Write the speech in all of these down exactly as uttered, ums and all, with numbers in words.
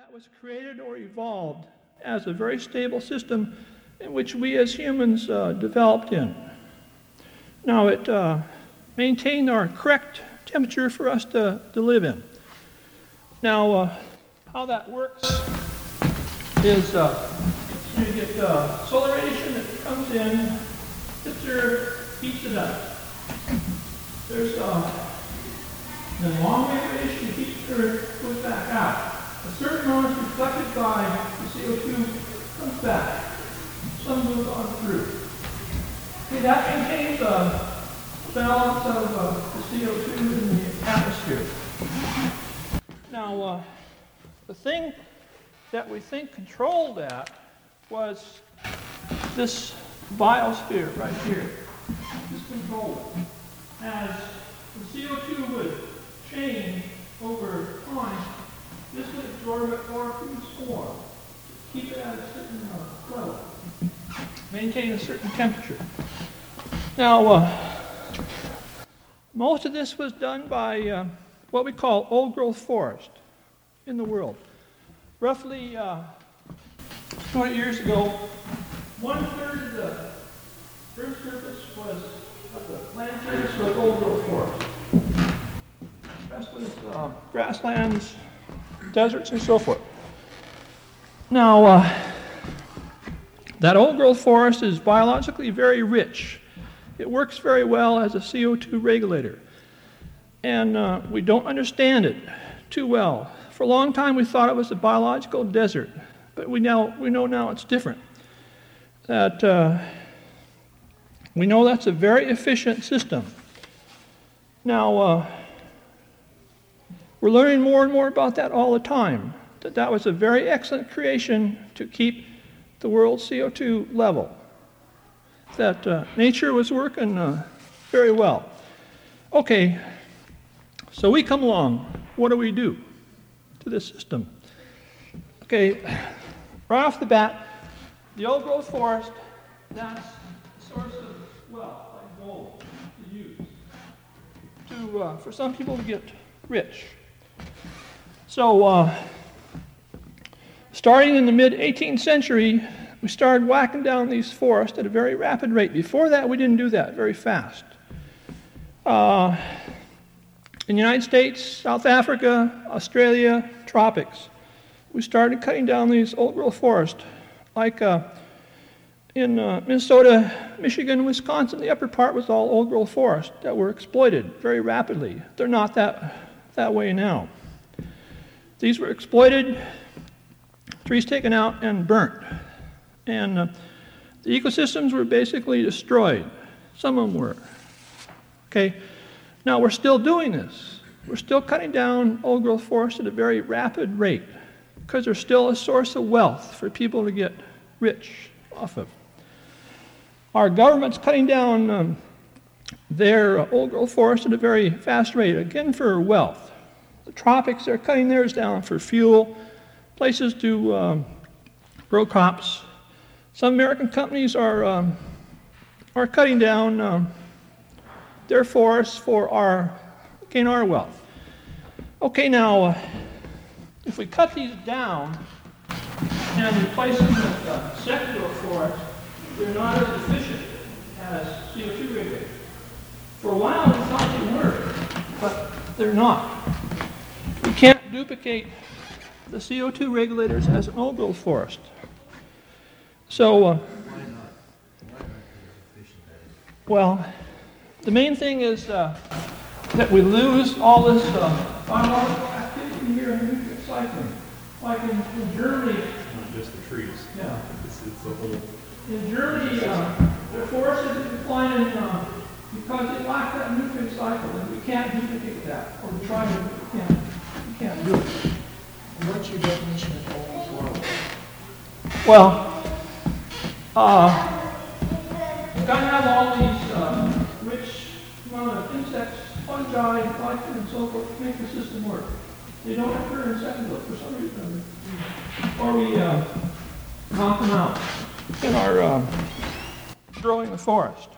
that was created or evolved as a very stable system in which we as humans uh, developed in. Now, it uh, maintained our correct temperature for us to, to live in. Now, uh, how that works is uh, you get uh, solar radiation that comes in, hits the Earth, heats it up. There's uh, then long wave radiation that heats the Earth, goes back out. A certain amount is reflected by the C O two, comes back. Some moves on through. Okay, that maintains a balance of uh, the C O two in the atmosphere. Now, uh, the thing that we think controlled that was this biosphere right here. This controlled it. As the C O two would change over time, this would absorb it more through form, keep it at a certain uh, level, maintain a certain temperature. Now, uh, most of this was done by uh, what we call old-growth forest in the world. Roughly uh, two hundred years ago, one-third of the Earth's surface was, of the land surface was old-growth forest. The rest was uh, grasslands, deserts, and so forth. Now, uh, that old-growth forest is biologically very rich. It works very well as a C O two regulator. And uh, we don't understand it too well. For a long time, we thought it was a biological desert, but we now we know now it's different. That uh, we know that's a very efficient system. Now, uh, we're learning more and more about that all the time. That that was a very excellent creation to keep the world's C O two level. That uh, nature was working uh, very well. Okay, so we come along. What do we do to this system? Okay, right off the bat, the old-growth forest, that's a source of wealth, like gold, to use, to, uh, for some people to get rich. So, uh, starting in the mid-eighteenth century, we started whacking down these forests at a very rapid rate. Before that, we didn't do that very fast. Uh, in the United States, South Africa, Australia, tropics, we started cutting down these old-growth forests. Like uh, in uh, Minnesota, Michigan, Wisconsin, the upper part was all old-growth forests that were exploited very rapidly. They're not that, that way now. These were exploited, trees taken out, and burnt. And uh, the ecosystems were basically destroyed. Some of them were. Okay, now we're still doing this. We're still cutting down old-growth forests at a very rapid rate because they're still a source of wealth for people to get rich off of. Our government's cutting down um, their uh, old-growth forests at a very fast rate, again for wealth. The tropics, they're cutting theirs down for fuel, places to um, grow crops. Some American companies are um, are cutting down um, their forests for our gain our wealth. Okay, now uh, if we cut these down and replace them with uh, secondary forests, they're not as efficient as C O two regulators. For a while, we thought they were, but they're not. We can't duplicate the C O two regulators as an old-growth forest. So, uh, well, the main thing is uh, that we lose all this uh, biological activity here in nutrient cycling. Like in, in Germany, not just the trees. Yeah, it's, it's the whole. In Germany, uh, the forests are declining uh, because they lack that nutrient cycle, and we can't duplicate that, or we try to, we can't, we can't do it. What's your definition of old world? Well. Uh, you've got to have all these uh, rich amount of insects, fungi, glyphosate, and so forth to make the system work. They don't occur in secondary for some reason. Or we uh, knock them out in our uh, growing the forest.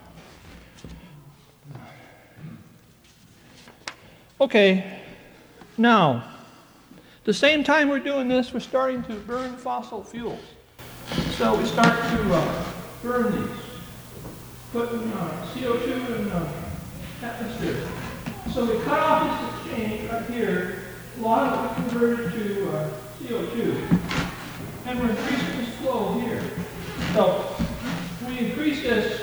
Okay, now, the same time we're doing this, we're starting to burn fossil fuels. So we start to uh, burn these, putting uh, C O two in the atmosphere. So we cut off this exchange right here. A lot of it converted to uh, C O two. And we're increasing this flow here. So we increase this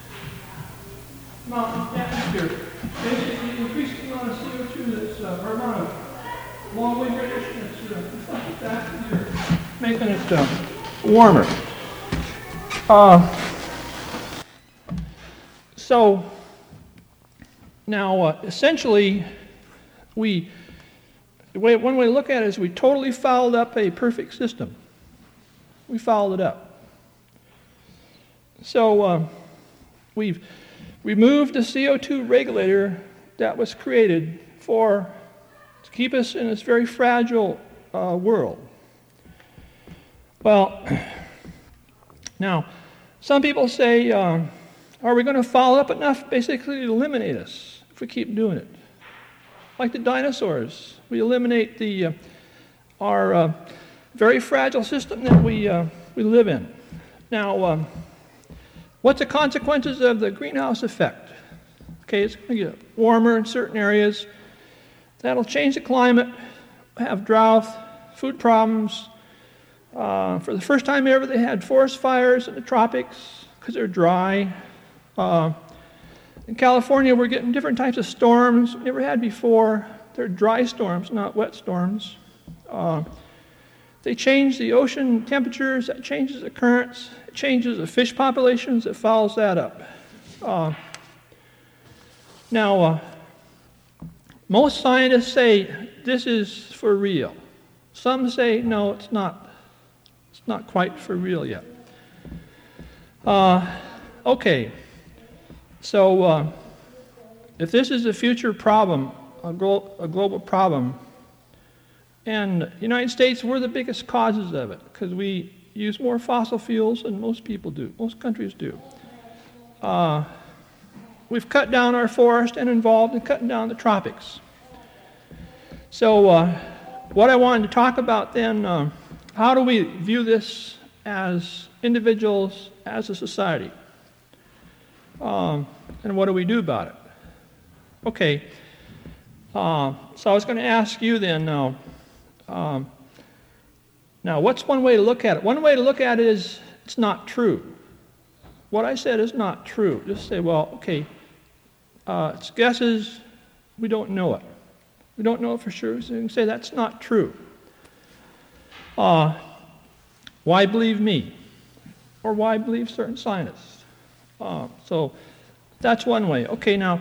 amount of atmosphere. Basically increase the amount of C O two that's, uh, or amount of long-wave radiation that's uh, reflected back here, making it uh, warmer. Uh, so now, uh, essentially, we the way one way to look at it is we totally fouled up a perfect system. We fouled it up. So uh, we've removed the C O two regulator that was created for to keep us in this very fragile uh, world. Well, now, some people say, uh, are we going to foul up enough basically to eliminate us if we keep doing it? Like the dinosaurs, we eliminate the uh, our uh, very fragile system that we uh, we live in. Now, um, what's the consequences of the greenhouse effect? Okay, it's going to get warmer in certain areas. That'll change the climate, have drought, food problems. Uh, for the first time ever, they had forest fires in the tropics because they're dry. Uh, in California, we're getting different types of storms we never had before. They're dry storms, not wet storms. Uh, they change the ocean temperatures, that changes the currents, it changes the fish populations, it fouls that up. Uh, now, uh, most scientists say this is for real. Some say, no, it's not. It's not quite for real yet. Uh, okay, so uh, if this is a future problem, a, glo- a global problem, and the United States, we're the biggest causes of it because we use more fossil fuels than most people do, most countries do. Uh, we've cut down our forest and involved in cutting down the tropics. So uh, what I wanted to talk about then, uh, how do we view this as individuals, as a society? Um, and what do we do about it? Okay, uh, so I was going to ask you then now, um, now what's one way to look at it? One way to look at it is it's not true. What I said is not true. Just say, well, okay, uh, it's guesses, we don't know it. We don't know it for sure, so you can say that's not true. Uh, why believe me? Or why believe certain scientists? Uh, so that's one way. Okay, now,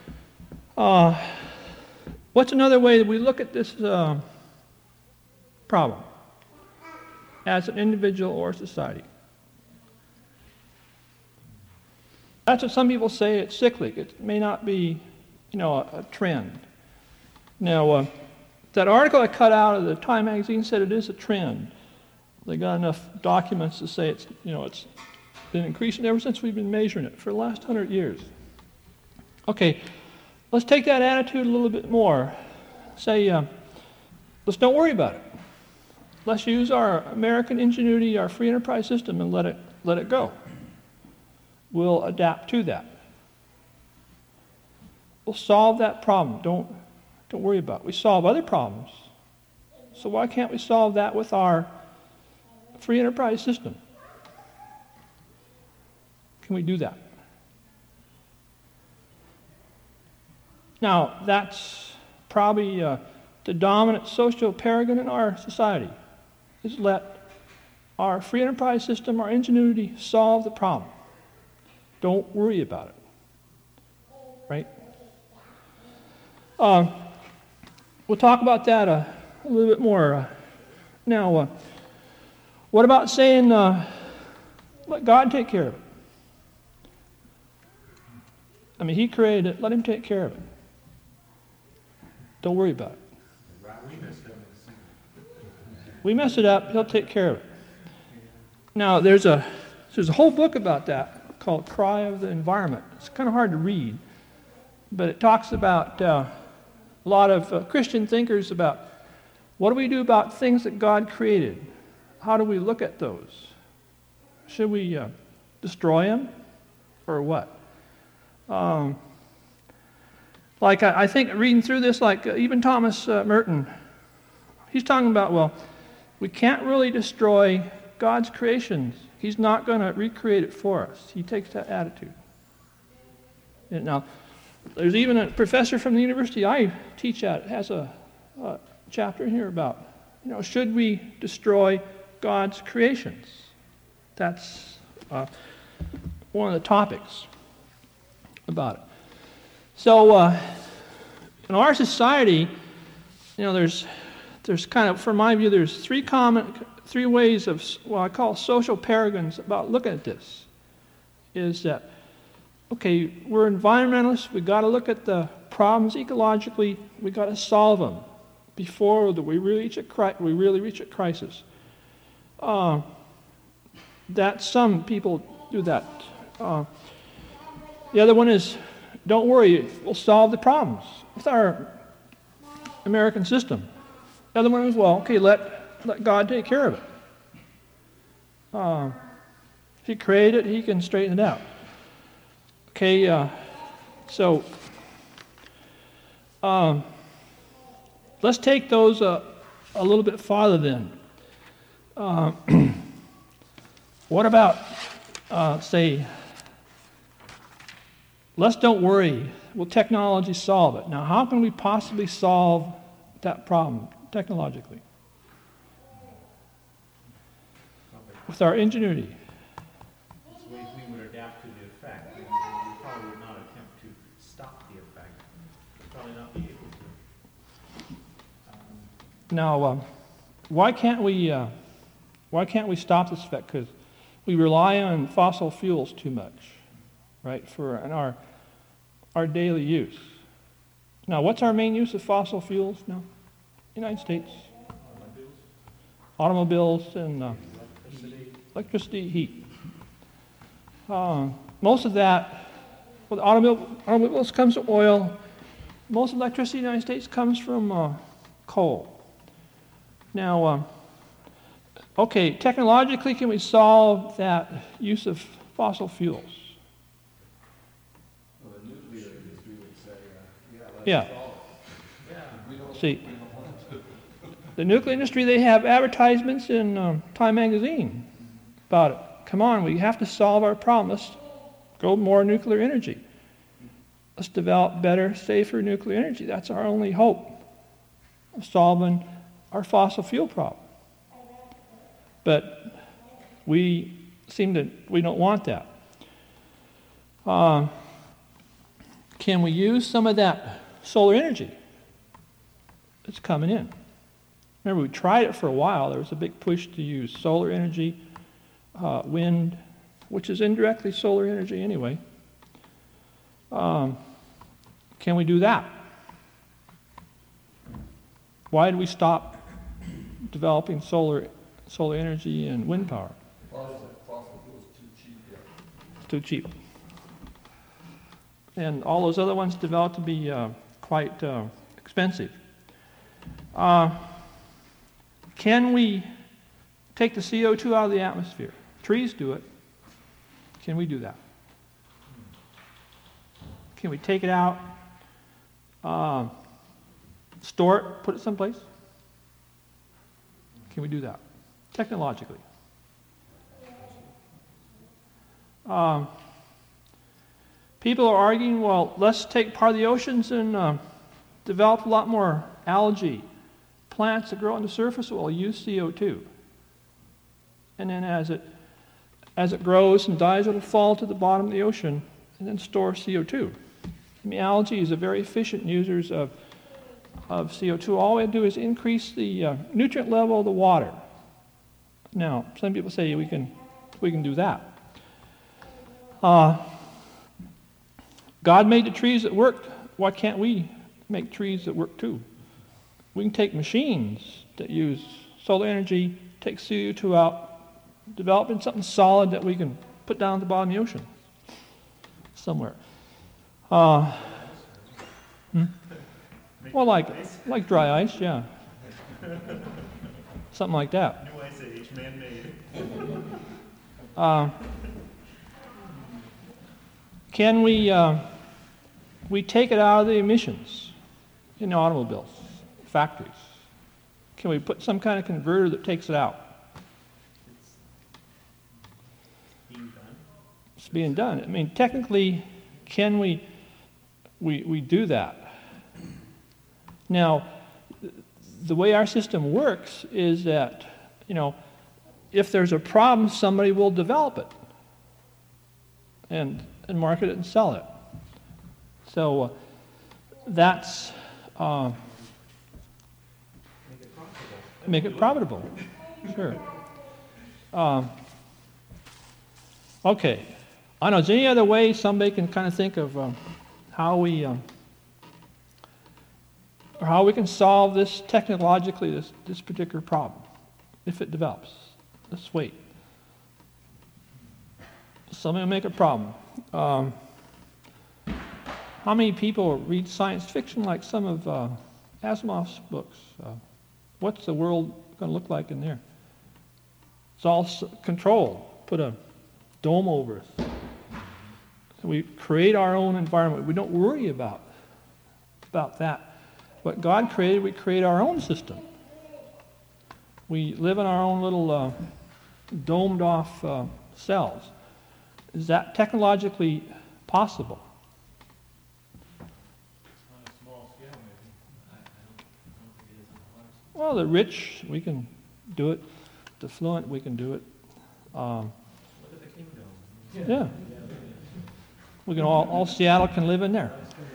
uh, what's another way that we look at this uh, problem as an individual or society? That's what some people say, it's cyclic. It may not be, you know, a, a trend. Now, uh, that article I cut out of the Time magazine said it is a trend. They got enough documents to say it's, you know, it's been increasing ever since we've been measuring it for the last hundred years. Okay, let's take that attitude a little bit more. Say, uh, let's don't worry about it. Let's use our American ingenuity, our free enterprise system, and let it let it go. We'll adapt to that. We'll solve that problem. Don't don't worry about it. We solve other problems. So why can't we solve that with our free enterprise system? Can we do that? Now, that's probably uh, the dominant social paradigm in our society, is let our free enterprise system, our ingenuity, solve the problem. Don't worry about it. Right? Uh, we'll talk about that uh, a little bit more. Uh, now, uh, what about saying, uh, let God take care of it? I mean, He created it, let Him take care of it. Don't worry about it. We mess it up, He'll take care of it. Now, there's a there's a whole book about that called Cry of the Environment. It's kind of hard to read, but it talks about uh, a lot of uh, Christian thinkers about What do we do about things that God created? How do we look at those? Should we uh, destroy them or what? Um, like I, I think reading through this, like uh, even Thomas uh, Merton, he's talking about, well, we can't really destroy God's creations. He's not going to recreate it for us. He takes that attitude. And now, there's even a professor from the university I teach at has a, a chapter here about, you know, should we destroy God's creations? That's uh, one of the topics about it. So, uh, in our society, you know, there's there's kind of, from my view, there's three common, three ways of what I call social paragons about looking at this. Is that, okay, we're environmentalists, we got to look at the problems ecologically, we got to solve them before we really reach a, cri- we really reach a crisis. Uh, that some people do that. Uh, the other one is, don't worry, we'll solve the problems with our American system. The other one is, well, okay, let, let God take care of it. Uh, if He created it, He can straighten it out. Okay, uh, so um, let's take those uh, a little bit farther then. Uh, what about, uh, say, let's don't worry, will technology solve it? Now, how can we possibly solve that problem technologically? With our ingenuity. There's ways we would adapt to the effect. We, we probably would not attempt to stop the effect. We'd probably not be able to. Um, Now, um, why can't we? Uh, why can't we stop this effect? Because we rely on fossil fuels too much, right? For in our our daily use. Now, what's our main use of fossil fuels now? United States. Automobiles and uh, electricity. electricity, heat. Uh, most of that, well, the automobile, automobiles comes from oil. Most electricity in the United States comes from uh, coal. Now, uh, okay, technologically, can we solve that use of fossil fuels? Well, the nuclear industry would say, uh, yeah, let's Yeah. solve it. Yeah. We don't, See, we don't want to. the nuclear industry, they have advertisements in um, Time magazine about it. Come on, we have to solve our problem. Let's go more nuclear energy. Let's develop better, safer nuclear energy. That's our only hope of solving our fossil fuel problem. But we seem to, we don't want that. Uh, can we use some of that solar energy that's coming in? Remember, we tried it for a while. There was a big push to use solar energy, uh, wind, which is indirectly solar energy anyway. Um, can we do that? Why did we stop developing solar solar energy and wind power? Fossil, fossil fuels too cheap yet. It's too cheap. And all those other ones developed to be uh, quite uh, expensive. Uh, can we take the C O two out of the atmosphere? Trees do it. Can we do that? Can we take it out, uh, store it, put it someplace? Can we do that technologically? Um, people are arguing, well, let's take part of the oceans and uh, develop a lot more algae. Plants that grow on the surface will use C O two. And then as it as it grows and dies, it'll fall to the bottom of the ocean and then store C O two. I mean, algae is a very efficient users of, of C O two. All we have to do is increase the uh, nutrient level of the water. Now, some people say we can we can do that. Uh, God made the trees that work. Why can't we make trees that work too? We can take machines that use solar energy, take C O two out, develop in something solid that we can put down at the bottom of the ocean somewhere. Uh, hmm? Well, like like dry ice, yeah. Something like that. New Ice Age, man-made. Uh, can we uh, we take it out of the emissions in automobiles, factories? Can we put some kind of converter that takes it out? It's being done. It's being done. I mean, technically, can we we we do that? Now, the way our system works is that, you know, if there's a problem, somebody will develop it and and market it and sell it. So uh, that's uh, Make it profitable. make it profitable. Sure. Um, okay. I don't know. Is there any other way somebody can kind of think of um, how we um, or how we can solve this technologically, this this particular problem, if it develops? Let's wait. Somebody will make a problem. Um, how many people read science fiction like some of uh, Asimov's books? Uh, what's the world going to look like in there? It's all s- controlled. Put a dome over us. So we create our own environment. We don't worry about, about that. What God created, we create our own system. We live in our own little uh, domed off uh, cells. Is that technologically possible? On a small scale, maybe. I, I don't, I don't think it is on a large scale. Well, the rich, we can do it. The fluent, we can do it. Um, Look at the kingdom. yeah. We can all, all Seattle can live in there.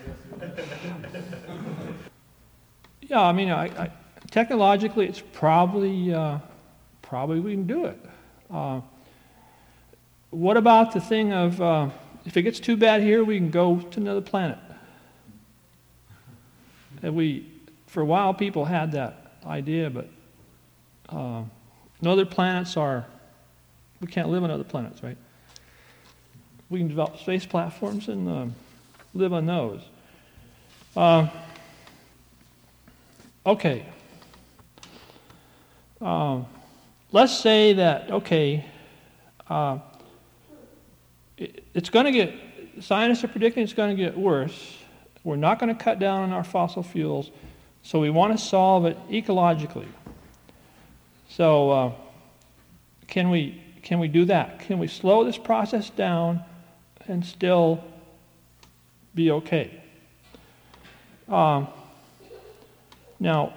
Yeah, I mean, I, I, technologically, it's probably, uh, probably we can do it. Uh, what about the thing of, uh, if it gets too bad here, we can go to another planet? And we, for a while, people had that idea, but uh, no other planets are, we can't live on other planets, right? We can develop space platforms and uh, live on those. Uh, okay. Uh, let's say that, okay, uh, it, it's going to get, scientists are predicting it's going to get worse. We're not going to cut down on our fossil fuels, so we want to solve it ecologically. So uh, can we can we do that? Can we slow this process down and still be okay? Um, now,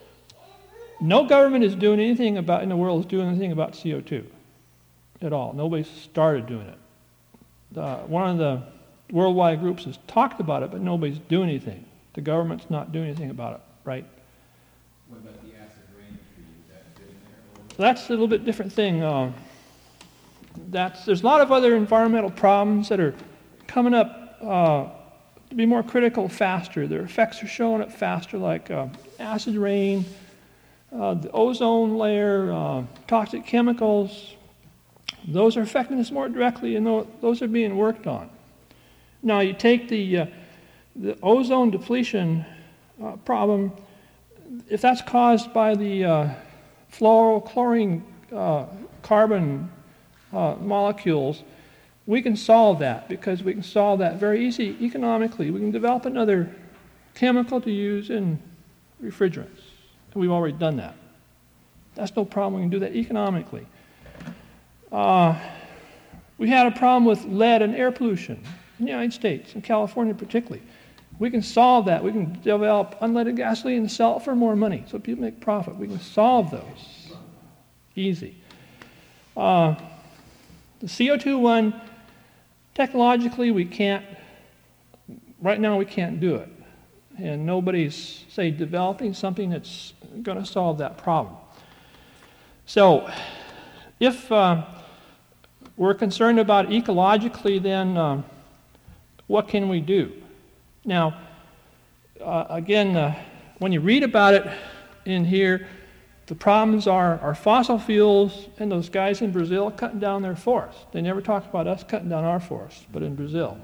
no government is doing anything about in the world is doing anything about C O two at all. Nobody's started doing it. Uh, one of the worldwide groups has talked about it, but nobody's doing anything. The government's not doing anything about it, right? What about the acid rain tree? Is that good in there? So that's a little bit different thing. Uh, that's there's a lot of other environmental problems that are coming up uh, to be more critical faster. Their effects are showing up faster, like uh, acid rain, uh, the ozone layer, uh, toxic chemicals. Those are affecting us more directly, and those are being worked on. Now, you take the uh, the ozone depletion uh, problem. If that's caused by the uh, fluorochlorine uh, carbon uh, molecules, we can solve that because we can solve that very easy economically. We can develop another chemical to use in refrigerants. And we've already done that. That's no problem. We can do that economically. Uh, we had a problem with lead and air pollution in the United States, in California particularly. We can solve that. We can develop unleaded gasoline and sell it for more money so people make profit. We can solve those. Easy. Uh, the C O two one, technologically we can't, right now we can't do it. And nobody's, say, developing something that's going to solve that problem. So, if uh, we're concerned about ecologically, then uh, what can we do? Now, uh, again, uh, when you read about it in here, the problems are, are fossil fuels and those guys in Brazil cutting down their forests. They never talk about us cutting down our forests, but in Brazil.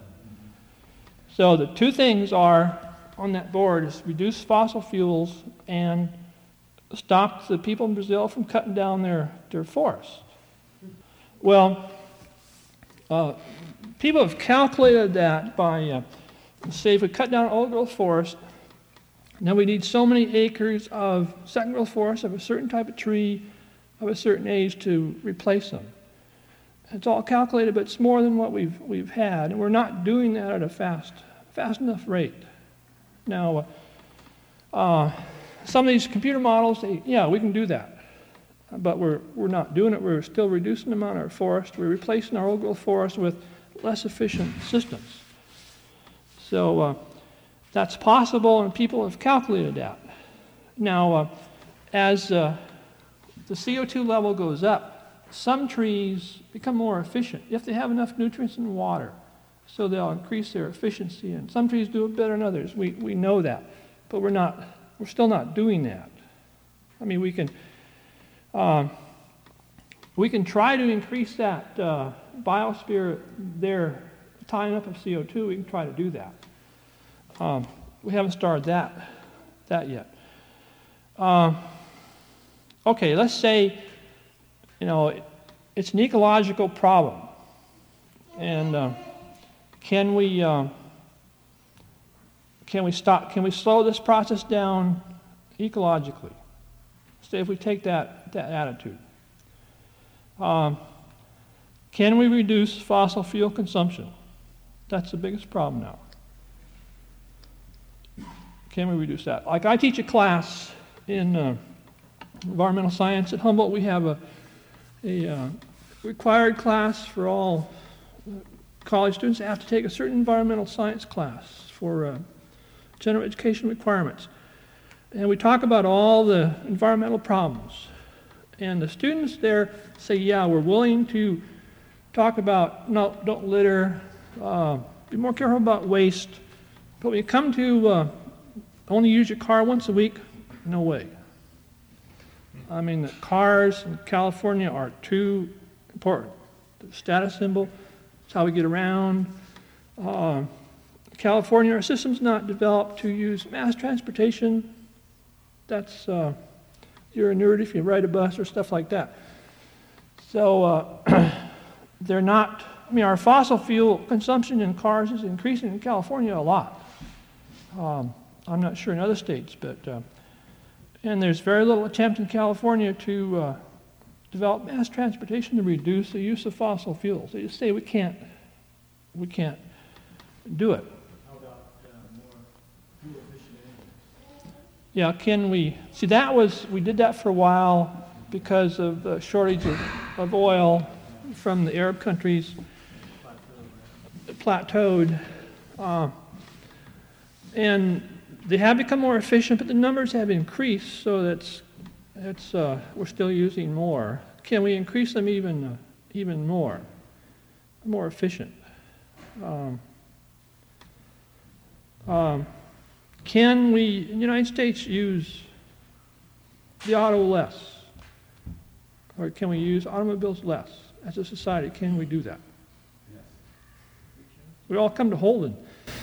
So the two things are on that board is reduce fossil fuels and stopped the people in Brazil from cutting down their, their forests. Well, uh, people have calculated that by, uh, say, if we cut down old growth forest, now we need so many acres of second growth forest of a certain type of tree of a certain age to replace them. It's all calculated, but it's more than what we've we've had, and we're not doing that at a fast fast enough rate. Now, uh, some of these computer models, they, yeah, we can do that, but we're we're not doing it. We're still reducing the amount of our forest. We're replacing our old growth forest with less efficient systems. So. Uh, That's possible, and people have calculated that. Now, uh, as uh, the C O two level goes up, some trees become more efficient if they have enough nutrients and water. So they'll increase their efficiency, and some trees do it better than others. We we know that, but we're not. We're still not doing that. I mean, we can uh, we can try to increase that uh, biosphere there, tying up of C O two. We can try to do that. Um, we haven't started that, that yet. Uh, okay, let's say, you know, it, it's an ecological problem, and uh, can we uh, can we stop? Can we slow this process down ecologically? Say if we take that that attitude, um, can we reduce fossil fuel consumption? That's the biggest problem now. Can we reduce that? Like I teach a class in uh, environmental science at Humboldt. We have a, a uh, required class for all college students. They have to take a certain environmental science class for uh, general education requirements. And we talk about all the environmental problems. And the students there say, yeah, we're willing to talk about no, don't litter, uh, be more careful about waste. But when you come to uh, only use your car once a week, no way. I mean, the cars in California are too important. The status symbol, it's how we get around. Uh, California, our system's not developed to use mass transportation. That's, uh, you're a nerd if you ride a bus or stuff like that. So uh, they're not, I mean, our fossil fuel consumption in cars is increasing in California a lot. Um, I'm not sure in other states, but, uh, and there's very little attempt in California to uh, develop mass transportation to reduce the use of fossil fuels. They just say we can't, we can't do it. How about uh, more fuel efficient engines? Yeah, can we, see that was, we did that for a while because of the shortage of, of oil from the Arab countries. It plateaued. Uh, and they have become more efficient, but the numbers have increased, so that's, that's uh, we're still using more. Can we increase them even, uh, even more, more efficient? Um, um, can we, in the United States, use the auto less? Or can we use automobiles less? As a society, can we do that? Yes. We all come to Holden.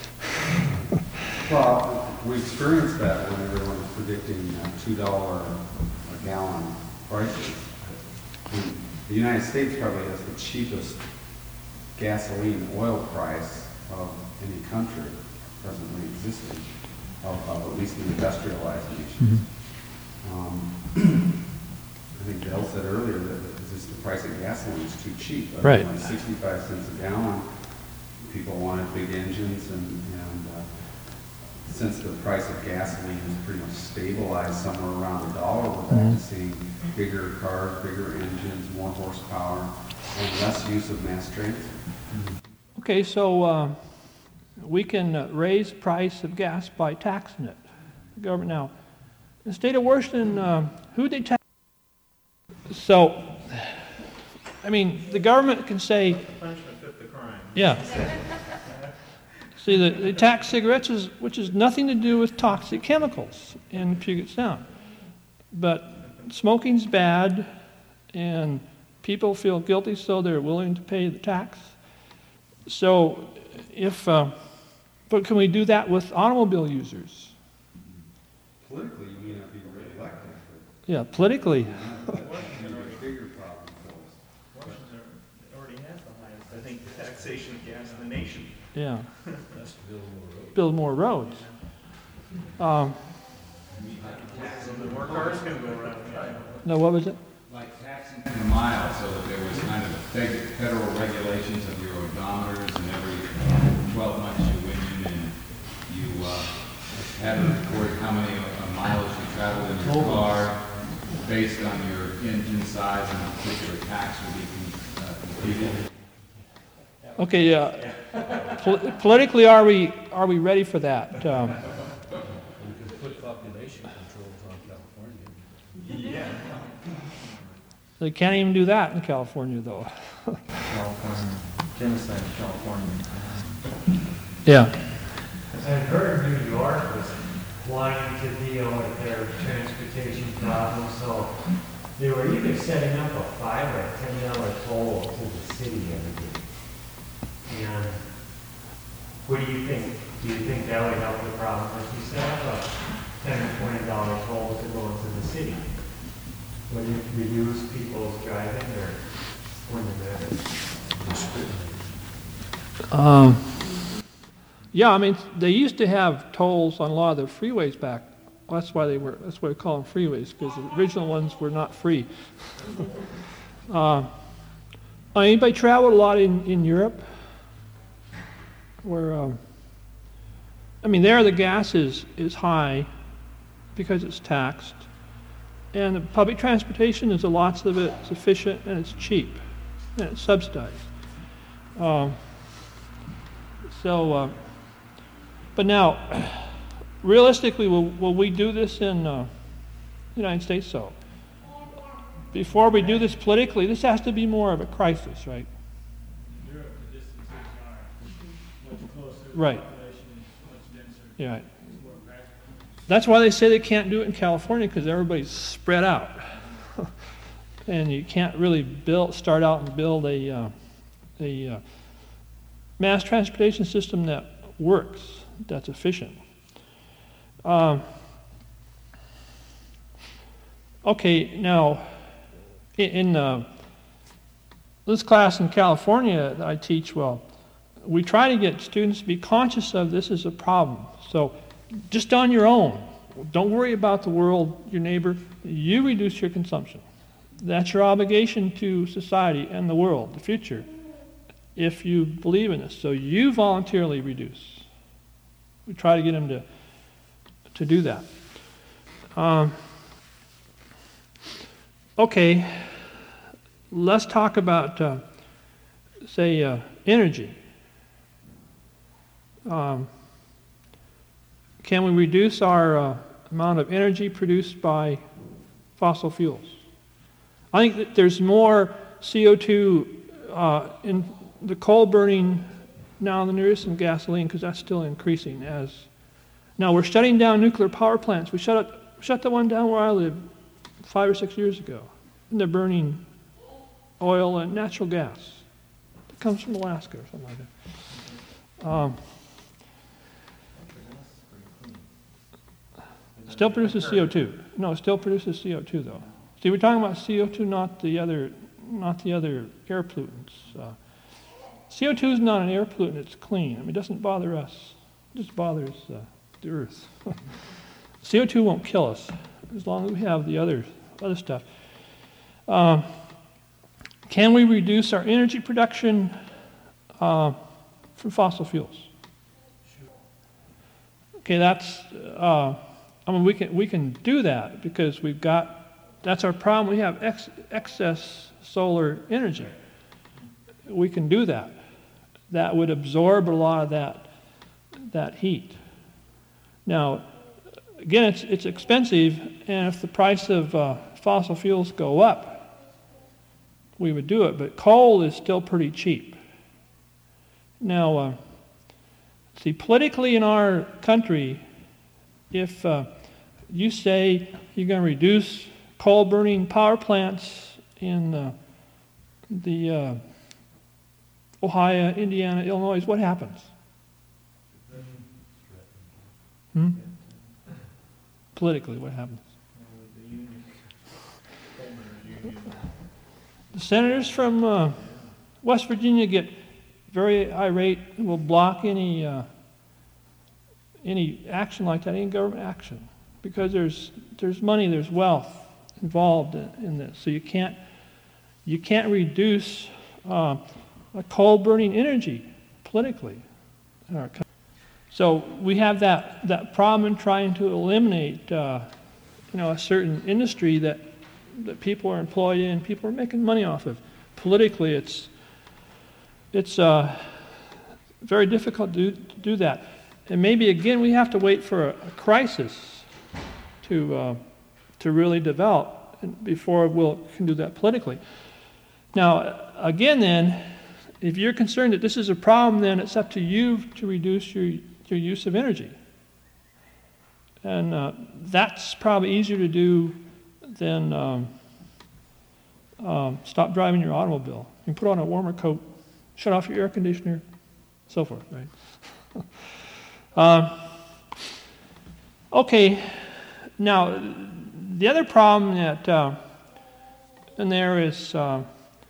Well, we experienced that when everyone was predicting uh, two dollars a gallon prices. And the United States probably has the cheapest gasoline oil price of any country presently existing, of, of at least the industrialized nations. Mm-hmm. um, I think Dale said earlier that this, the price of gasoline is too cheap. I Right. mean, like sixty-five cents a gallon. People wanted big engines, and, and uh, since the price of gasoline has pretty much stabilized somewhere around a dollar, we're back Mhm. to seeing bigger cars, bigger engines, more horsepower, and less use of mass transit. Okay, so uh, we can uh, raise the price of gas by taxing it. The government now, in the state of Washington, uh, who they tax? So, I mean, the government can say, Punishment fit the crime. yeah. See, the, they tax cigarettes, is, which has nothing to do with toxic chemicals in Puget Sound. But smoking's bad, and people feel guilty, so they're willing to pay the tax. So, if, uh, but can we do that with automobile users? Politically, you may not be reelected, but Yeah, politically, Washington already, Bigger problem, so. Washington already has the highest, I think, taxation of gas in the nation. yeah, That's to build more roads. build more roads. Um, So the more cars can go around. yeah. no, what was it? Like taxing per mile, so that there was kind of fed- federal regulations of your odometers, and every twelve months you went in and you uh, had to record how many uh, miles you traveled in your car based on your engine size, and a particular tax would be con- uh, computed. Okay, yeah. Pol- politically, are we are we ready for that? Um, We could put population controls on California. they can't even do that in California, though. California, genocide in California. Yeah. As I've heard, New York was wanting to deal with their transportation problems, so they were either setting up a five or ten dollar toll to the city every day. And what do you think? Do you think that would help the problem if you set up a ten or twenty dollar toll to go into the city? Would it reduce people's driving, or wouldn't it matter? Um, yeah, I mean, they used to have tolls on a lot of the freeways back. Well, that's why they were. That's why we call them freeways, because the original ones were not free. uh, anybody traveled a lot in, in Europe? Where, um, I mean, there the gas is is high because it's taxed, and the public transportation is a lots of it. It's efficient and it's cheap, and it's subsidized. Um, so. Uh, But now, realistically, will, will we do this in uh, the United States? So, before we do this politically, this has to be more of a crisis, right? Europe, the distances are much closer. Right. Population is much denser. Yeah. Right. It's more practical. That's why they say they can't do it in California, because everybody's spread out, and you can't really build, start out and build a uh, a uh, mass transportation system that works, that's efficient. Um, okay, now, in, in uh, this class in California that I teach, well, we try to get students to be conscious of this as a problem. So, just on your own, don't worry about the world, your neighbor, you reduce your consumption. That's your obligation to society and the world, the future, if you believe in this. So you voluntarily reduce. We try to get them to to do that. Um, okay, let's talk about, uh, say, uh, energy. Um, can we reduce our uh, amount of energy produced by fossil fuels? I think that there's more C O two uh, in the coal burning now than there is in gasoline, because that's still increasing. As now we're shutting down nuclear power plants. We shut it, shut the one down where I live five or six years ago, and they're burning oil and natural gas. It comes from Alaska or something like that. Um, still produces C O two. No, it still produces C O two though. See, we're talking about C O two, not the other, not the other air pollutants. Uh, C O two is not an air pollutant, it's clean. I mean, it doesn't bother us. It just bothers uh, the earth. C O two won't kill us as long as we have the other, other stuff. Um, can we reduce our energy production uh, from fossil fuels? Okay, that's, uh, I mean, we can, we can do that because we've got, that's our problem. We have ex- excess solar energy. We can do that. That would absorb a lot of that that heat. Now, again, it's it's expensive, and if the price of uh, fossil fuels go up, we would do it. But coal is still pretty cheap. Now, uh, see, politically in our country, if uh, you say you're going to reduce coal-burning power plants in uh, the uh, Ohio, Indiana, Illinois, what happens? Hmm? Politically, what happens? the senators from uh, West Virginia get very irate and will block any uh, any action like that, any government action, because there's there's money, there's wealth involved in, in this. So you can't you can't reduce uh, a coal-burning energy politically in our country. So we have that that problem in trying to eliminate uh, you know a certain industry that that people are employed in, people are making money off of. Politically, it's it's uh, very difficult to do, to do that. And maybe again we have to wait for a, a crisis to uh, to really develop before we'll can do that politically. Now again, then, if you're concerned that this is a problem, then it's up to you to reduce your your use of energy, and uh, that's probably easier to do than um, um, stop driving your automobile. You can put on a warmer coat, shut off your air conditioner, so forth, right? uh, okay, now the other problem that uh, in there is, uh,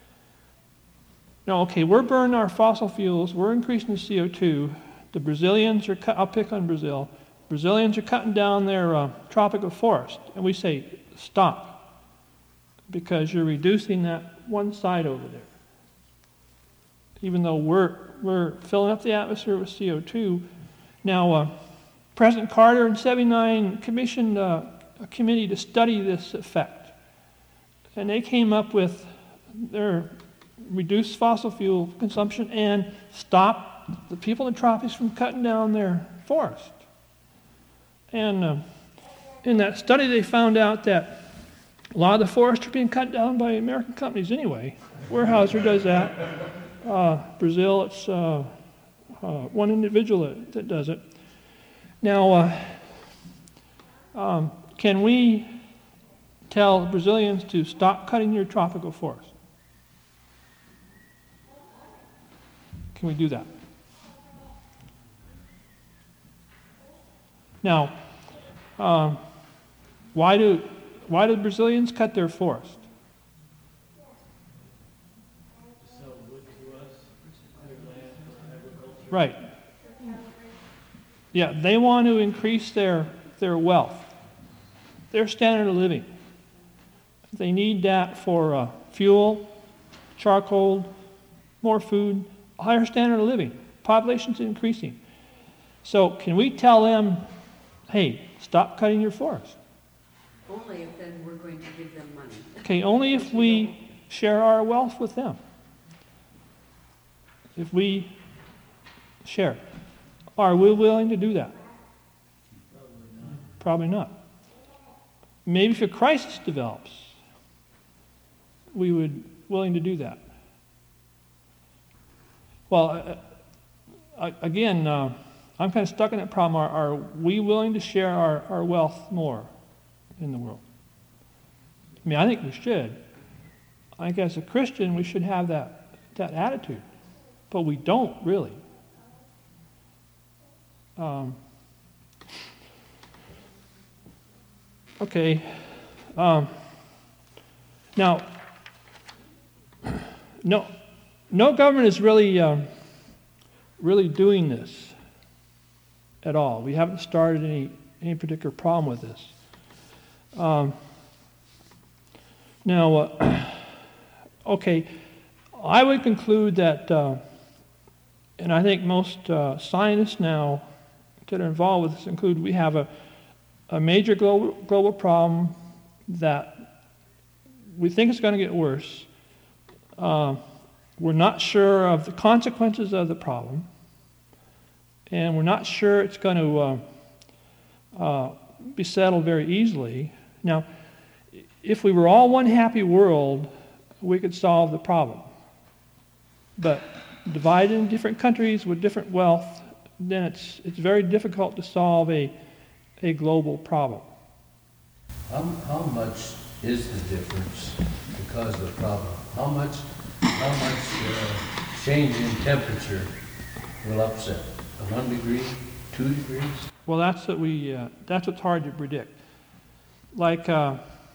no, okay, we're burning our fossil fuels, we're increasing the C O two. The Brazilians are, cut, I'll pick on Brazil. Brazilians are cutting down their uh, tropical forest, and we say, stop, because you're reducing that one side over there. Even though we're we're filling up the atmosphere with C O two. Now, uh, President Carter in seventy-nine commissioned uh, a committee to study this effect, and they came up with their reduce fossil fuel consumption and stop the people in the tropics from cutting down their forest. And uh, in that study, they found out that a lot of the forests are being cut down by American companies anyway. Weyerhaeuser does that. Uh, Brazil, it's uh, uh, one individual that, that does it. Now, uh, um, can we tell Brazilians to stop cutting your tropical forest? Can we do that? Now, uh, why do why do Brazilians cut their forest? Sell wood to us, clear land for agriculture. Right. Yeah, they want to increase their their wealth, their standard of living. They need that for uh, fuel, charcoal, more food, a higher standard of living. Population's increasing. So can we tell them, hey, stop cutting your forest? Only if then we're going to give them money. Okay, only if we share our wealth with them. If we share. Are we willing to do that? Probably not. Probably not. Maybe if a crisis develops, we would willing to do that. Well, uh, uh, again, uh, I'm kind of stuck in that problem. Are, are we willing to share our, our wealth more in the world? I mean, I think we should. I think as a Christian, we should have that, that attitude. But we don't really. Um, okay. Um, now, no, no government is really, um, really doing this at all. We haven't started any, any particular problem with this. Um, now, uh, okay, I would conclude that, uh, and I think most uh, scientists now that are involved with this include, we have a, a major global, global problem that we think is going to get worse. Uh, we're not sure of the consequences of the problem, and we're not sure it's going to uh, uh, be settled very easily. Now, if we were all one happy world, we could solve the problem. But divided in different countries with different wealth, then it's it's very difficult to solve a a global problem. How, how much is the difference because of the problem? How much, how much uh, change in temperature will upset? A one degree, two degrees? Well, that's what we uh, that's what's hard to predict. Like uh,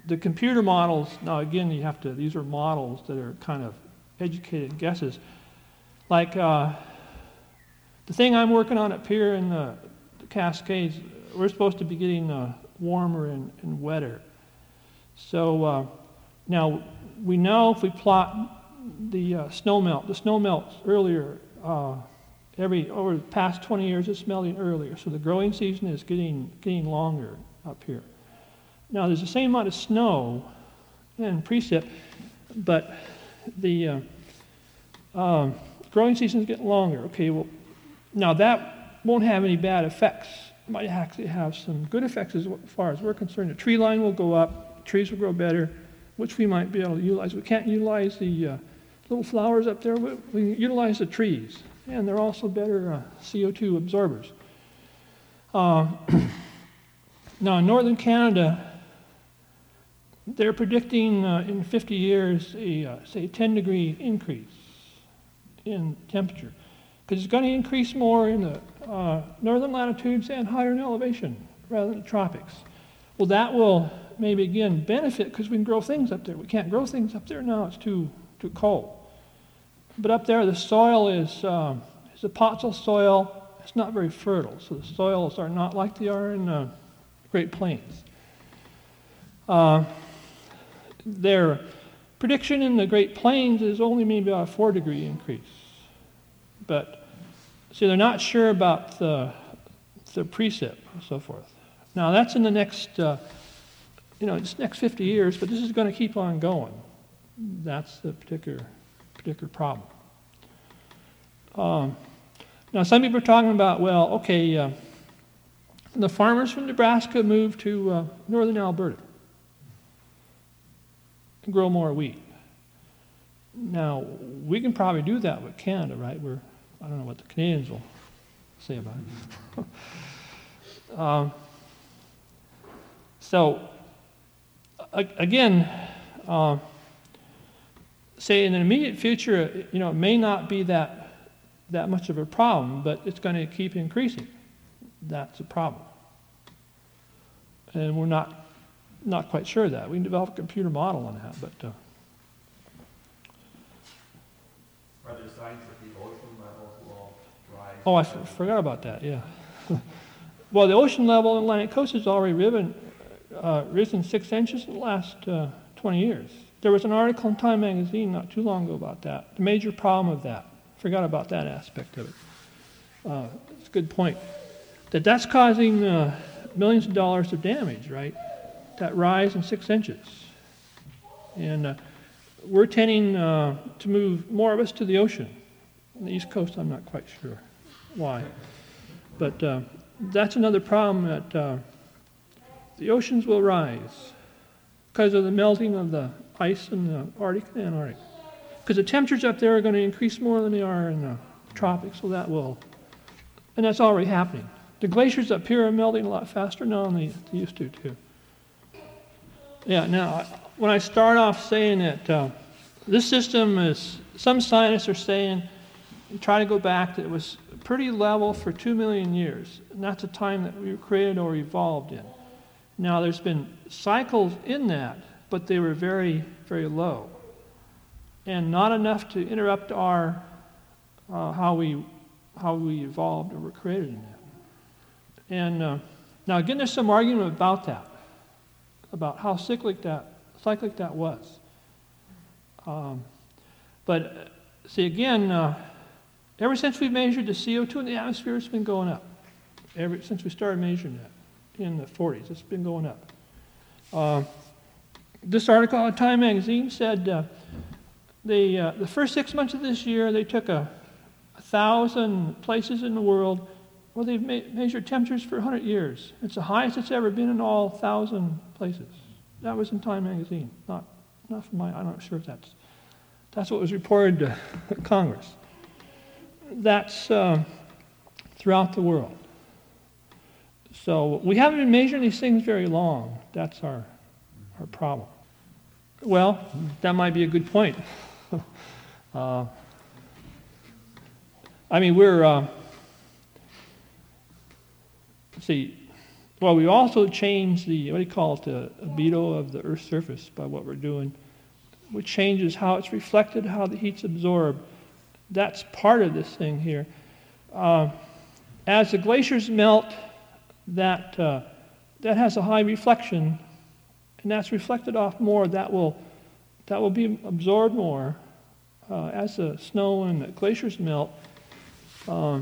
the computer models, now again, you have to, these are models that are kind of educated guesses. Like uh, the thing I'm working on up here in the, the Cascades, we're supposed to be getting uh, warmer and, and wetter. So uh, now we know if we plot the uh, snow melt, the snow melts earlier, uh, every over the past twenty years it's melting earlier. So the growing season is getting getting longer up here. Now there's the same amount of snow and precip, but the uh, uh, growing season is getting longer. Okay, well now that won't have any bad effects. It might actually have some good effects as far as we're concerned. The tree line will go up, trees will grow better, which we might be able to utilize. We can't utilize the uh, little flowers up there. We, we utilize the trees, and they're also better uh, C O two absorbers. Uh, now in northern Canada, they're predicting uh, in fifty years a, uh, say, ten degree increase in temperature, because it's going to increase more in the uh, northern latitudes and higher in elevation rather than the tropics. Well, that will maybe again benefit because we can grow things up there. We can't grow things up there now; it's too too cold. But up there, the soil is um, is a potzel soil. It's not very fertile, so the soils are not like they are in the uh, Great Plains. Uh, their prediction in the Great Plains is only maybe about a four degree increase. But see, they're not sure about the the precip and so forth. Now that's in the next, uh, you know, it's next fifty years, but this is going to keep on going. That's the particular particular problem. Um, now some people are talking about, well, okay, uh, the farmers from Nebraska moved to uh, northern Alberta and grow more wheat. Now we can probably do that with Canada, right? We're I don't know what the Canadians will say about it. um, so, a- again, uh, say in the immediate future, you know, it may not be that that much of a problem, but it's going to keep increasing. That's a problem, and we're not not quite sure of that. We can develop a computer model on that, but. Uh, Are there signs that the ocean levels will rise? Oh, I f- forgot about that, yeah. Well, the ocean level on the Atlantic coast has already risen, uh, risen six inches in the last uh, twenty years. There was an article in Time magazine not too long ago about that, the major problem of that. Forgot about that aspect of it. Uh, it's a good point. That that's causing uh, millions of dollars of damage, right? That rise in six inches. And uh, we're tending uh, to move more of us to the ocean. On the East Coast, I'm not quite sure why. But uh, that's another problem, that uh, the oceans will rise because of the melting of the ice in the Arctic and Antarctic. Because the temperatures up there are going to increase more than they are in the tropics, so that will, and that's already happening. The glaciers up here are melting a lot faster now than they, they used to, too. Yeah, now, when I start off saying that uh, this system is, some scientists are saying, try to go back, that it was pretty level for two million years, and that's a time that we were created or evolved in. Now, there's been cycles in that, but they were very, very low, and not enough to interrupt our uh, how we how we evolved or were created in that. And uh, now, again, there's some argument about that, about how cyclic that cyclic that was. Um, but uh, see, again, uh, ever since we measured the C O two in the atmosphere, it's been going up. Ever since we started measuring that in the forties, it's been going up. Uh, this article in Time magazine said uh, they, uh, the first six months of this year, they took a, a thousand places in the world where they've ma- measured temperatures for one hundred years. It's the highest it's ever been in all thousand places. That was in Time magazine, not not from my. I'm not sure if that's that's what was reported to Congress. That's uh, throughout the world. So we haven't been measuring these things very long. That's our our problem. Well, that might be a good point. uh, I mean, we're uh, see, well, we also change the, what do you call it, the albedo of the Earth's surface by what we're doing, which changes how it's reflected, how the heat's absorbed. That's part of this thing here. Uh, as the glaciers melt, that, uh, that has a high reflection, and that's reflected off more. That will, that will be absorbed more. Uh, as the snow and the glaciers melt, um,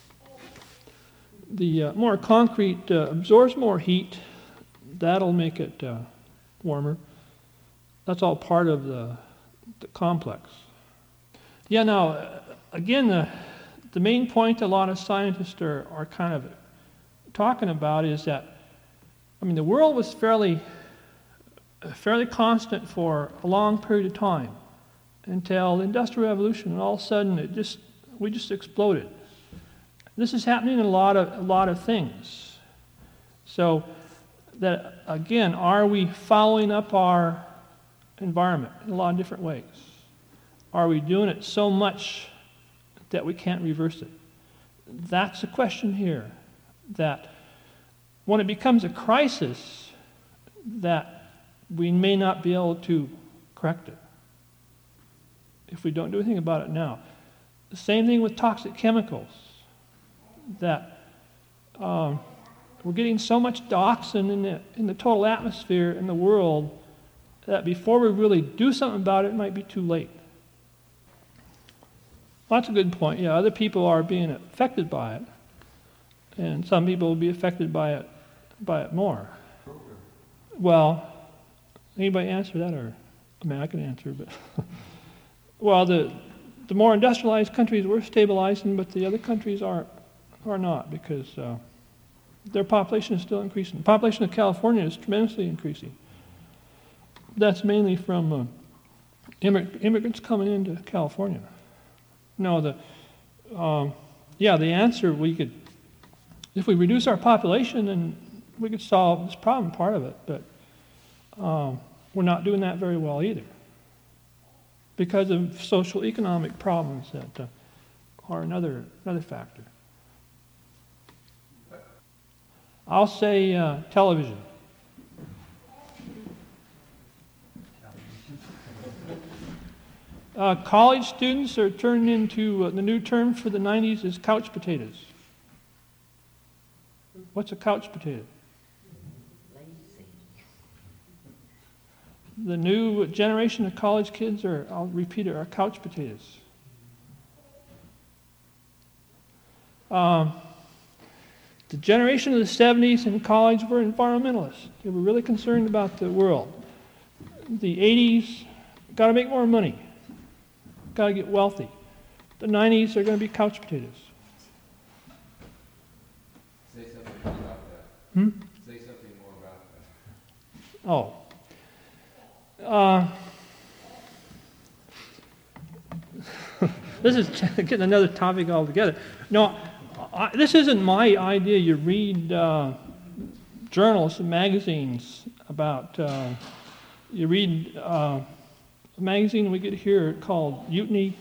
the uh, more concrete uh, absorbs more heat. That'll make it uh, warmer. That's all part of the, the complex. Yeah, now, uh, again, the, the main point a lot of scientists are, are kind of talking about is that, I mean, the world was fairly, fairly constant for a long period of time until the Industrial Revolution, and all of a sudden it just, we just exploded. This is happening in a lot of, a lot of things. So that, again, are we following up our environment in a lot of different ways? Are we doing it so much that we can't reverse it? That's the question here, that when it becomes a crisis, that we may not be able to correct it if we don't do anything about it now. The same thing with toxic chemicals, that um, we're getting so much dioxin in the, in the total atmosphere in the world that before we really do something about it, it might be too late. Well, that's a good point. Yeah, other people are being affected by it, and some people will be affected by it, by it more. Well, anybody answer that, or I mean, I can answer, but well, the the more industrialized countries we're stabilizing, but the other countries are are not, because uh, their population is still increasing. The population of California is tremendously increasing. That's mainly from uh, immig- immigrants coming into California. No, the um, yeah, the answer, we could, if we reduce our population, then we could solve this problem, part of it, but um, we're not doing that very well either, because of social economic problems that uh, are another another factor. I'll say uh, television. Uh, college students are turned into, uh, the new term for the nineties is couch potatoes. What's a couch potato? Lazy. The new generation of college kids are, I'll repeat it, are couch potatoes. Um, the generation of the seventies in college were environmentalists. They were really concerned about the world. The eighties, got to make more money. Got to get wealthy. The nineties are going to be couch potatoes. Say something more about that. Hmm? Say something more about that. Oh. Uh, this is getting another topic altogether. No, I, this isn't my idea. You read uh, journals and magazines about, uh, you read uh, a magazine we get here called Utney,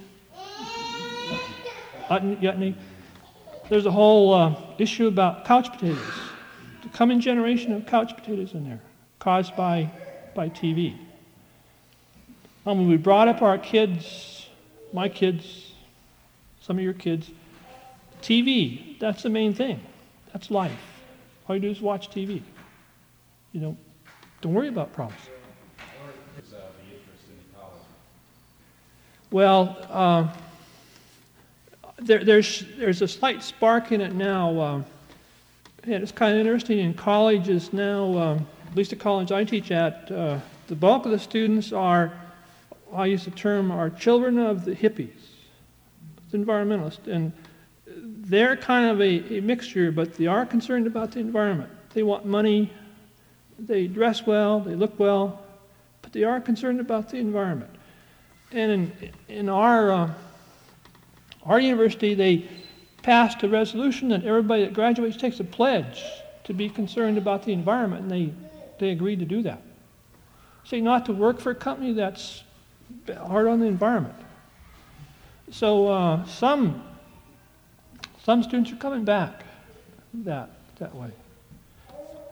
Utney. There's a whole uh, issue about couch potatoes. The coming generation of couch potatoes in there, caused by, by T V. Um, when we brought up our kids, my kids, some of your kids, T V, that's the main thing. That's life. All you do is watch T V. You know, don't worry about problems. Is, uh, the interest in ecology? Well, uh, there, there's there's a slight spark in it now. Uh, and it's kind of interesting. In colleges now, um, at least the college I teach at, uh, the bulk of the students are, I use the term, are children of the hippies, the environmentalists, and they're kind of a, a mixture, but they are concerned about the environment. They want money, they dress well, they look well, but they are concerned about the environment. And in, in our uh, our university, they passed a resolution that everybody that graduates takes a pledge to be concerned about the environment, and they, they agreed to do that. Say not to work for a company that's hard on the environment. So uh, some some students are coming back that that way.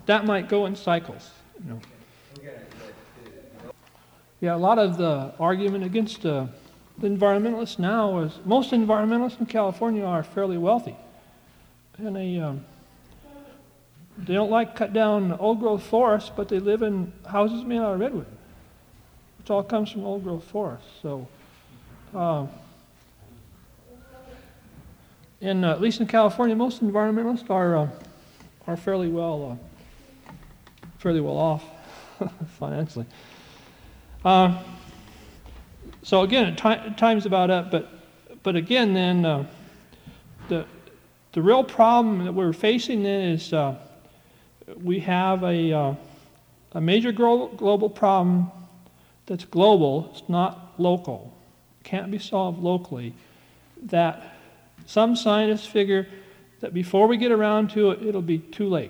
that might go in cycles, you know. Yeah, a lot of the argument against uh, the environmentalists now is most environmentalists in California are fairly wealthy, and they um, they don't like cut down old growth forests, but they live in houses made out of redwood. It all comes from old growth forests. So, uh, in uh, at least in California, most environmentalists are uh, are fairly well uh, fairly well off financially. Uh, so again, time, time's about up, but but again, then uh, the the real problem that we're facing then is uh, we have a uh, a major glo- global problem that's global. It's not local. It can't be solved locally. That some scientists figure that before we get around to it, it'll be too late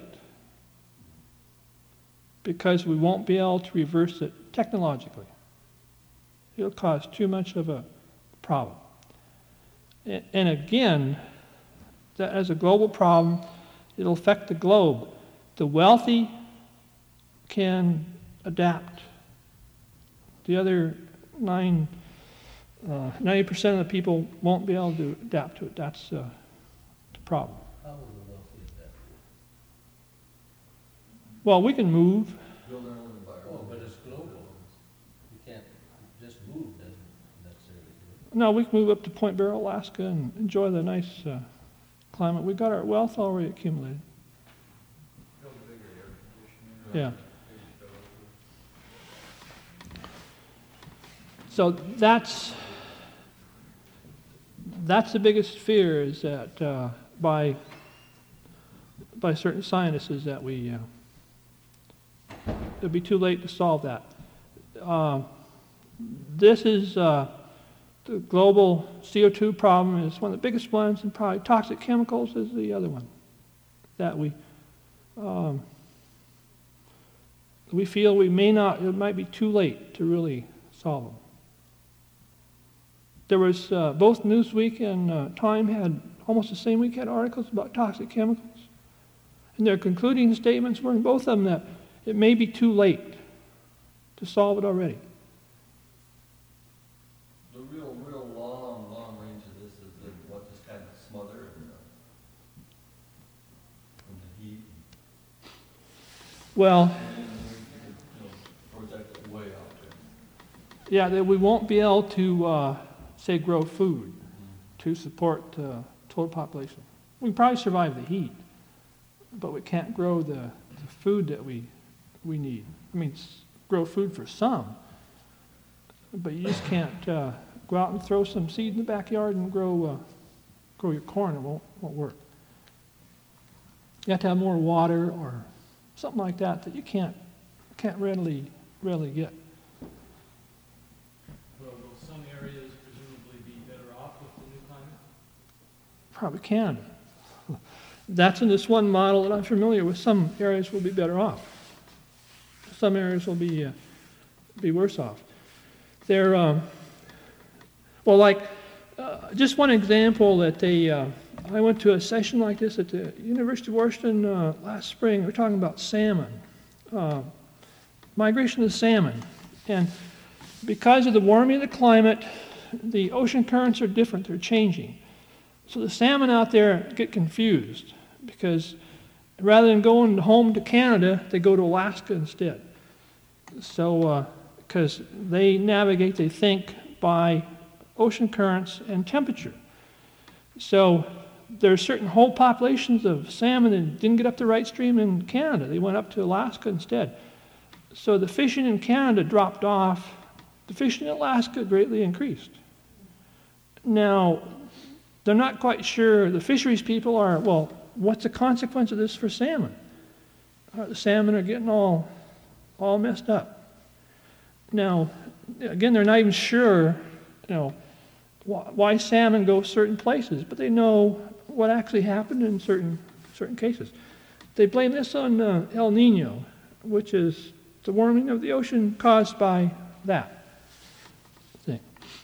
because we won't be able to reverse it technologically. It'll cause too much of a problem. And again, that as a global problem, it'll affect the globe. The wealthy can adapt. The other nine, uh, ninety percent of the people won't be able to adapt to it. That's uh, the problem. How will the wealthy adapt? Well, we can move. Build our own environment. Oh, but it's global. You can't just move, doesn't necessarily do it. No, we can move up to Point Barrow, Alaska, and enjoy the nice uh, climate. We've got our wealth already accumulated. Build a bigger air conditioner. Yeah. So that's that's the biggest fear, is that uh, by by certain scientists is that we uh, it'll be too late to solve that. Uh, this is uh, the global C O two problem is one of the biggest ones, and probably toxic chemicals is the other one that we um, we feel we may not. It might be too late to really solve them. There was, uh, both Newsweek and uh, Time had almost the same week had articles about toxic chemicals. And their concluding statements were in both of them that it may be too late to solve it already. The real, real long, long range of this is the, what just kind of smother and the, and the heat. Well, And you know, project it way out there. yeah, that we won't be able to, uh, say, grow food to support the total population. We can probably survive the heat, but we can't grow the, the food that we we need. I mean, s- grow food for some, but you just can't uh, go out and throw some seed in the backyard and grow uh, grow your corn. It won't won't work. You have to have more water or something like that that you can't can't readily readily get. Well, will some areas presumably be better off with the new climate? Probably can. That's in this one model that I'm familiar with. Some areas will be better off. Some areas will be uh, be worse off. They're um, well, like uh, just one example that they. Uh, I went to a session like this at the University of Washington uh, last spring. We were talking about salmon, uh, migration of salmon, and because of the warming of the climate, the ocean currents are different. They're changing. So the salmon out there get confused because rather than going home to Canada, they go to Alaska instead. So, because uh, they navigate, they think, by ocean currents and temperature. So there are certain whole populations of salmon that didn't get up the right stream in Canada. They went up to Alaska instead. So the fishing in Canada dropped off. The fishing in Alaska greatly increased. Now, they're not quite sure. The fisheries people are, well, what's the consequence of this for salmon? Uh, the salmon are getting all, all messed up. Now, again, they're not even sure, you know, wh- why salmon go certain places, but they know what actually happened in certain certain cases. They blame this on uh, El Nino, which is the warming of the ocean caused by that thing.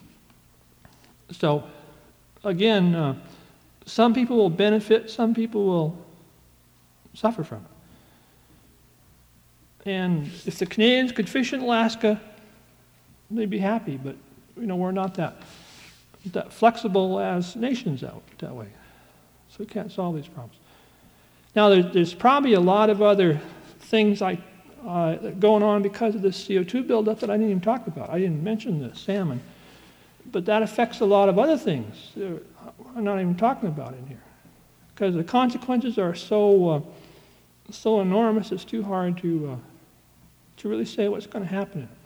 So, again, uh, some people will benefit, some people will suffer from it. And if the Canadians could fish in Alaska, they'd be happy, but, you know, we're not that, that flexible as nations out that way. So we can't solve these problems. Now, there's, there's probably a lot of other things like uh, going on because of this C O two buildup that I didn't even talk about. I didn't mention the salmon. But that affects a lot of other things uh, I'm not even talking about in here. Because the consequences are so uh, so enormous, it's too hard to, uh, to really say what's going to happen.